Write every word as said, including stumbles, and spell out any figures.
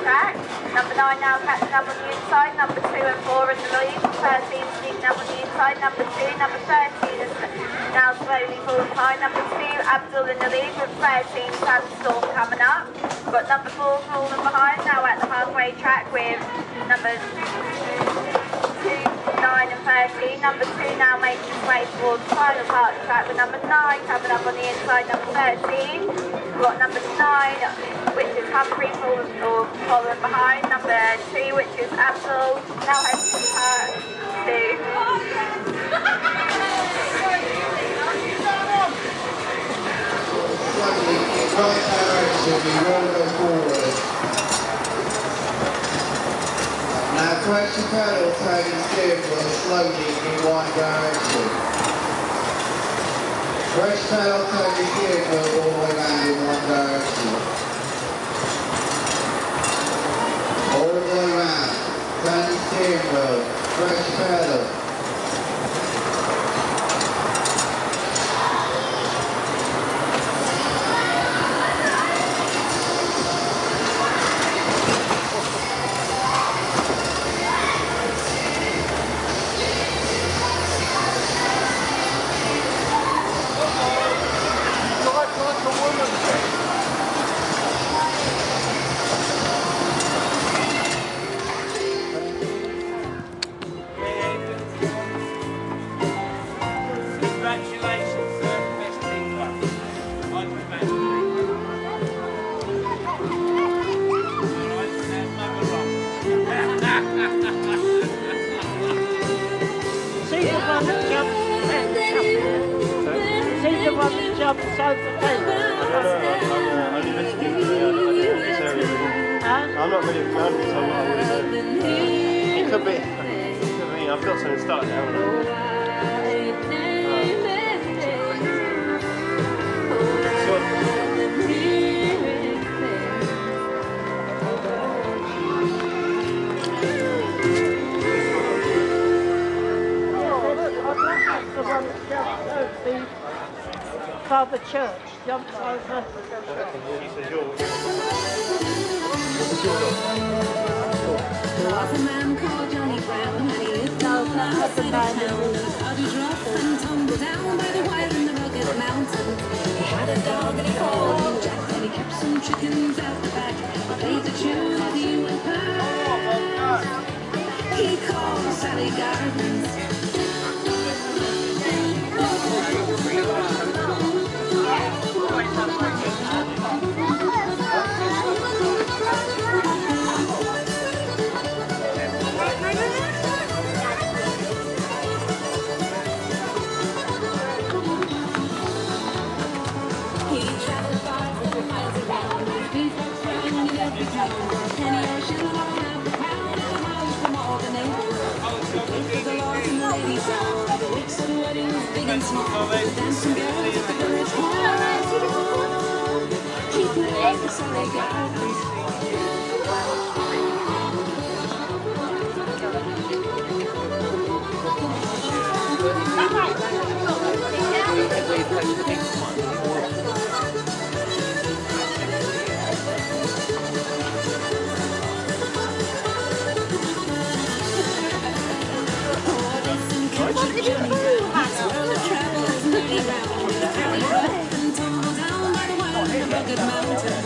track. Number nine now catching up on the inside. Number two and four in the lead. thirteen sneaking up on the inside. Number two, number thirteen is now slowly falling behind. Number two, Abdul in the lead with thirteen, Sandstorm coming up. We've got number four falling behind now at the halfway track with number two, nine and thirteen. Number two now making its way towards the final part of the track with number nine coming up on the inside. Number thirteen. We've got number nine, which is Humphrey falling, or following behind. Number two, which is Abdul, now heading to part two. Right direction, we roll go forward. Now press your pedal, turning steering wheel slowly in one direction. Press pedal, turn your steering wheel all the way around in one direction. All the way around. Turn your steering wheel. Press pedal. Jumps over the fence. No, no, I'm only listening to the other this area. Huh? I'm not really around this, I'm not really. It could be. It could be. I've got something started now, haven't I? Father Church jumps over. There's a man called Johnny Brown, and he lived out outside of town. How to drop and tumble down by the wire in the rugged mountain. He had a dog and he called him Jack, and he kept some chickens out the back. He played the tune that he went past. He called Sally Gardens. Small, dancing girls at the village hall. He played the Sally Gardens. Good mountain.